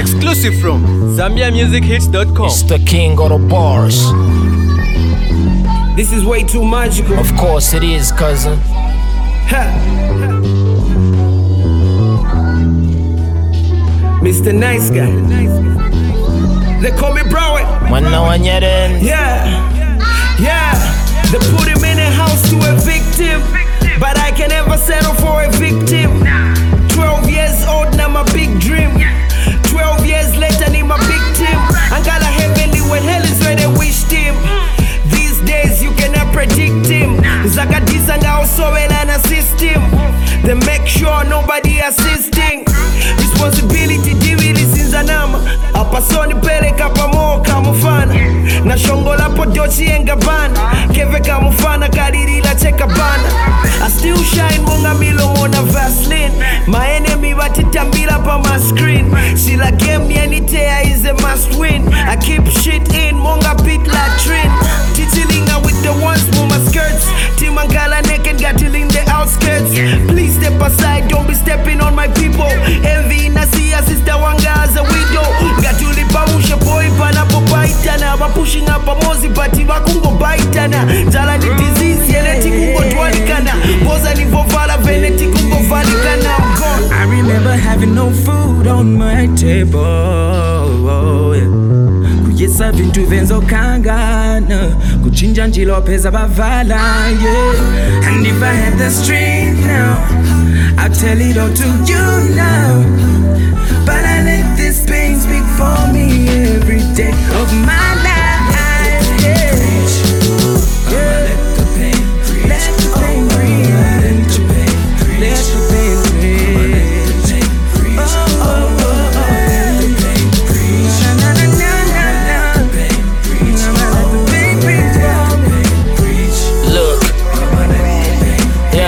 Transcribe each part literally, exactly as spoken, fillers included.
Exclusive from Zambia Music Hits dot com. It's the king of the bars. This is way too magical. Of course it is, cousin. Ha. Mister Nice Guy. They call me Brown. Yeah, yeah. They put him in a house to a victim, but I can never settle for a victim. Twelve years old, now my big dream. Twelve years later, need my big team. Angala heavenly when hell is where they wished him. These days you cannot predict him. Zakadisanga also an system. They make sure nobody assisting. Responsibility divili sinzanama. Apasoni pele kapamo kamufana. Na shongola podochi engabana. Keve kamufana kadirila cheka bana. I still shine monga milo mona Vaseline. My enemy batitambila pa my screen. Sila game yanitea is a must win. I keep shit in monga beat latrine. Titilinga with the ones mama skirts. Timangala naked gatiling the outskirts. Please step aside, don't be stepping on my people. Envy Nasia sister wanga as a widow. Gatuli pamusha boy panapo baitana. Ba pushing up a mozi pati bakungo baitana. Jala ni disease yeneti kungo dwalikana. Boza ni vovala veneti kungo valikana. I'm gone. I remember having no food on my table, yeah. Kuyesa vintu venzo kangana. Kuchinja njilo pesa bavala, yeah. And if I had the strength now, I'll tell it all to you now. But I let this pain speak for me every day of my life, yeah. Yeah. Let the pain preach. Let the pain breathe. Let the pain preach. Let the pain preach. Oh, oh, oh, oh. Let the pain preach. Na na na na na. Let the pain preach. Let the pain preach. Look, yo.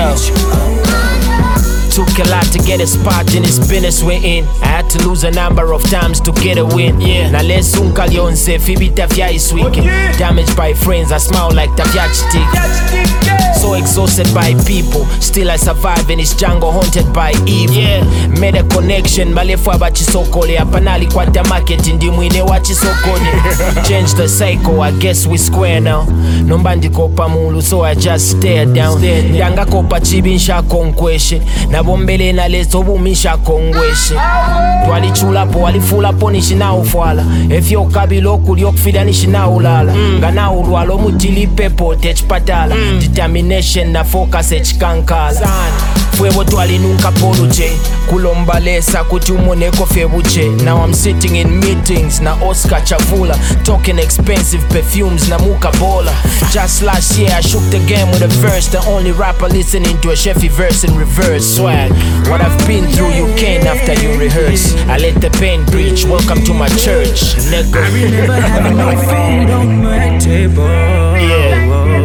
Took a lot to get a spot in this business we're in. I had to lose a number of times to get a win. Yeah. Na lesun kalyonse fibi tafya is weekend. Damaged by friends, I smile like tafyachitik. So exhausted by people, still I survive in this jungle haunted by evil. Yeah. Made a connection, malefu abachisokole. Apanali kwa the market, ndi mwine wachisokone. Change the cycle, I guess we square now. Nombandi kopa mulu, so I just stare down. Ndanga kopa chibi nsha konkweshe. Na bombele na lezo bumisha kongweshe. Twalichulapo, walifulapo nishina ufwala. Efyo kabilo kuliokfida nishina ulala. Ngana urwalo mutili pepo techpatala. Determination na focus echikankala. Fwebo twali nunca poluche. Kulombalesa kuti umoneko febuche. Now I'm sitting in meetings na Oscar Chavula. Talking expensive perfumes na muka bola. Just last year I shook the game with a verse. The only rapper listening to a Chevy verse in reverse. Swag, what I've been through you can't after you rehearse. I let the pain preach, welcome to my church, nigga. I remember having no food on my table, yeah.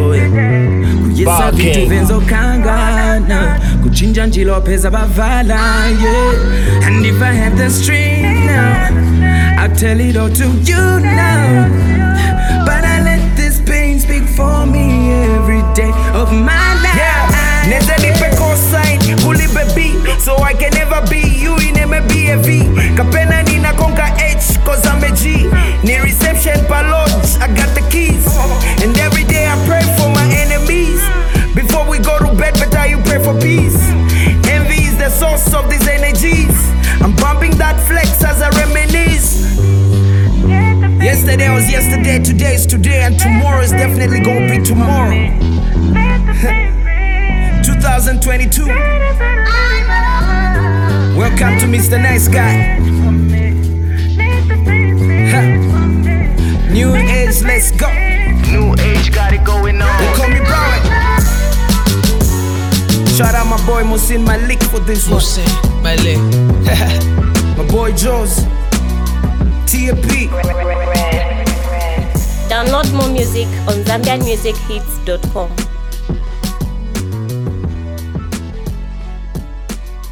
Kuyesa vitu venzo kangana. Kuchinja njilo pesa bavala, yeah. And if I had the strength now, I'll tell it all to you now. But I let this pain speak for me every day of my life. Yeah. Neza nipe cosine, kulipe B, so I can never be you in M B A V. Kapena nina konka H, cause I'm a G. Ni reception pa lodge, I got the keys. And every day I pray for my enemies. Before we go to bed, better you pray for peace. Envy is the source of these energies. I'm bumping that flex as I reminisce. Yesterday was yesterday, today is today, and tomorrow is definitely gonna be tomorrow. twenty twenty-two. Welcome to Mister Nice Guy. Ha. New age, let's go. New age got it going on. They call me Brown. Shout out my boy Musin Malik for this one. Musin Malik. My boy Joes. T A P. Download more music on Zambian Music Hits dot com.